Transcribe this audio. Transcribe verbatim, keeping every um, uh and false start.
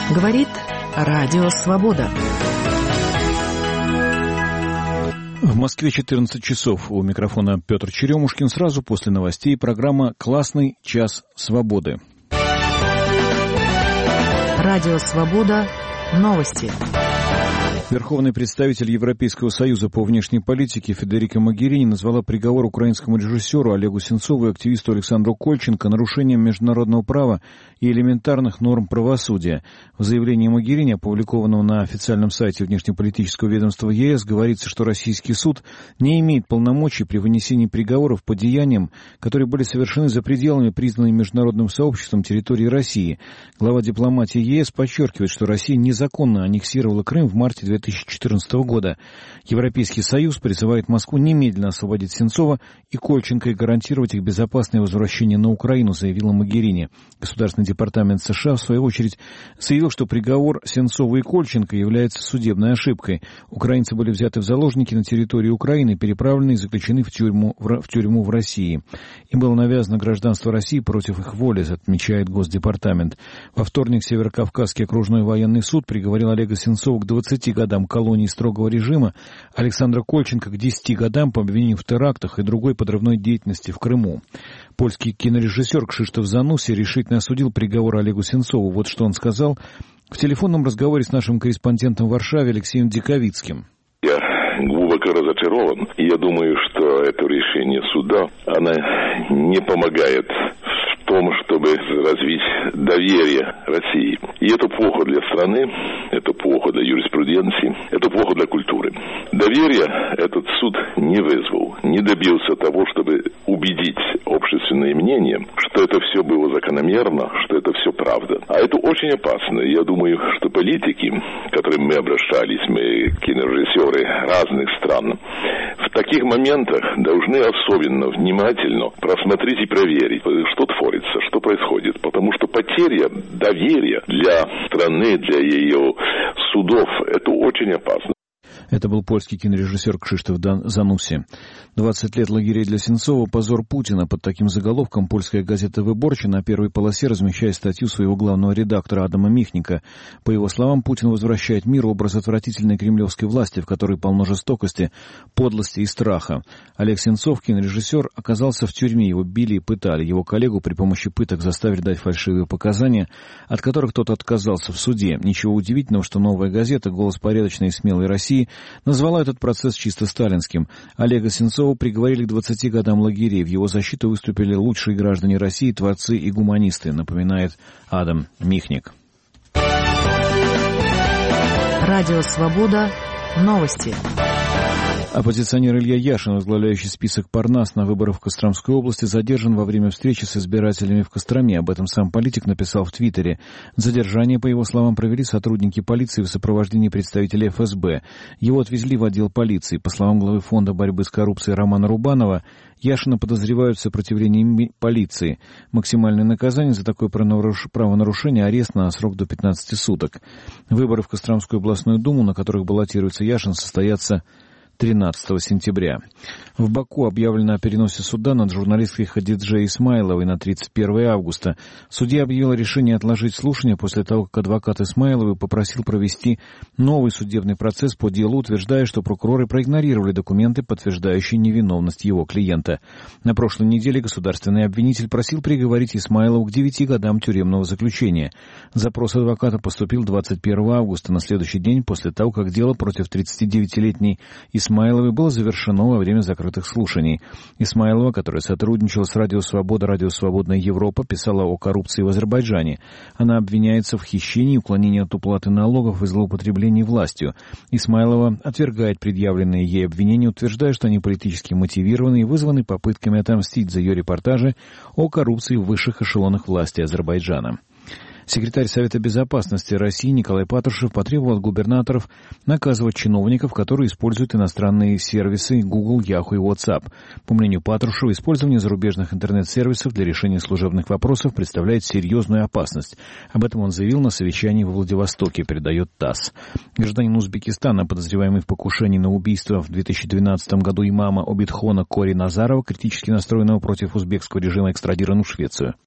Говорит Радио Свобода. В Москве четырнадцать часов. У микрофона Петр Черемушкин. Сразу после новостей программа «Классный час свободы». Радио Свобода. Новости. Верховный представитель Европейского союза по внешней политике Федерико Могерини назвала приговор украинскому режиссеру Олегу Сенцову и активисту Александру Кольченко нарушением международного права и элементарных норм правосудия. В заявлении Могерини, опубликованном на официальном сайте внешнеполитического ведомства ЕС, говорится, что российский суд не имеет полномочий при вынесении приговоров по деяниям, которые были совершены за пределами признанной международным сообществом территории России. Глава дипломатии ЕС подчеркивает, что Россия незаконно аннексировала Крым в марте две тысячи четырнадцатого года. Европейский Союз призывает Москву немедленно освободить Сенцова и Кольченко и гарантировать их безопасное возвращение на Украину, заявила Могерини. Государственный департамент США, в свою очередь, заявил, что приговор Сенцова и Кольченко является судебной ошибкой. Украинцы были взяты в заложники на территории Украины, переправлены и заключены в тюрьму в, в тюрьму в России. Им было навязано гражданство России против их воли, отмечает Госдепартамент. Во вторник Северокавказский окружной военный суд приговорил Олега Сенцова к двадцати годам колонии строгого режима, Александра Кольченко к десяти годам по обвинению в терактах и другой подрывной деятельности в Крыму. Польский кинорежиссер Кшиштоф Зануси решительно осудил приговор Олегу Сенцову. Вот что он сказал в телефонном разговоре с нашим корреспондентом в Варшаве Алексеем Диковицким. Я глубоко разочарован. Я думаю, что это решение суда, оно не помогает в том, чтобы развить доверие России. И это плохо для страны, это плохо для юриспруденции, это плохо для культуры. Доверие этот суд не вызвал, не добился того, чтобы убедить общественное мнение, что это все было закономерно, что это все правда. А это очень опасно. Я думаю, что политики, к которым мы обращались, мы кинорежиссеры разных стран, в таких моментах должны особенно внимательно просмотреть и проверить, что творится, что происходит. Потому что потеря доверия для страны, для ее судов, это очень опасно. Это был польский кинорежиссер Кшиштоф Зануси. двадцать лет лагерей для Сенцова. Позор Путина. Под таким заголовком польская газета «Выборча» на первой полосе размещает статью своего главного редактора Адама Михника. По его словам, Путин возвращает миру образ отвратительной кремлевской власти, в которой полно жестокости, подлости и страха. Олег Сенцов, кинорежиссер, оказался в тюрьме. Его били и пытали. Его коллегу при помощи пыток заставили дать фальшивые показания, от которых тот отказался в суде. Ничего удивительного, что «Новая газета», голос порядочной и смелой России, назвала этот процесс чисто сталинским. Олега Сенцова приговорили к двадцати годам лагерей. В его защиту выступили лучшие граждане России, творцы и гуманисты, напоминает Адам Михник. Радио Свобода. Новости. Оппозиционер Илья Яшин, возглавляющий список Парнас на выборах в Костромской области, задержан во время встречи с избирателями в Костроме. Об этом сам политик написал в Твиттере. Задержание, по его словам, провели сотрудники полиции в сопровождении представителей эф эс бэ. Его отвезли в отдел полиции. По словам главы фонда борьбы с коррупцией Романа Рубанова, Яшина подозревают в сопротивлении полиции. Максимальное наказание за такое правонарушение — арест на срок до пятнадцати суток. Выборы в Костромскую областную думу, на которых баллотируется Яшин, состоятся тринадцатого сентября. В Баку объявлено о переносе суда над журналисткой Хадидже Исмайловой на тридцать первое августа. Судья объявил решение отложить слушание после того, как адвокат Исмайловой попросил провести новый судебный процесс по делу, утверждая, что прокуроры проигнорировали документы, подтверждающие невиновность его клиента. На прошлой неделе государственный обвинитель просил приговорить Исмайлову к девяти годам тюремного заключения. Запрос адвоката поступил двадцать первого августа, на следующий день после того, как дело против тридцатидевятилетней Исмайловой было завершено во время закрытых слушаний. Исмайлова, которая сотрудничала с Радио Свобода, Радио Свободная Европа, писала о коррупции в Азербайджане. Она обвиняется в хищении, уклонении от уплаты налогов и злоупотреблении властью. Исмайлова отвергает предъявленные ей обвинения, утверждая, что они политически мотивированы и вызваны попытками отомстить за ее репортажи о коррупции в высших эшелонах власти Азербайджана. Секретарь Совета Безопасности России Николай Патрушев потребовал от губернаторов наказывать чиновников, которые используют иностранные сервисы Google, Yahoo и WhatsApp. По мнению Патрушева, использование зарубежных интернет-сервисов для решения служебных вопросов представляет серьезную опасность. Об этом он заявил на совещании во Владивостоке, передает ТАСС. Гражданин Узбекистана, подозреваемый в покушении на убийство в две тысячи двенадцатом году имама Обидхона Кори Назарова, критически настроенного против узбекского режима, экстрадирован в Швецию.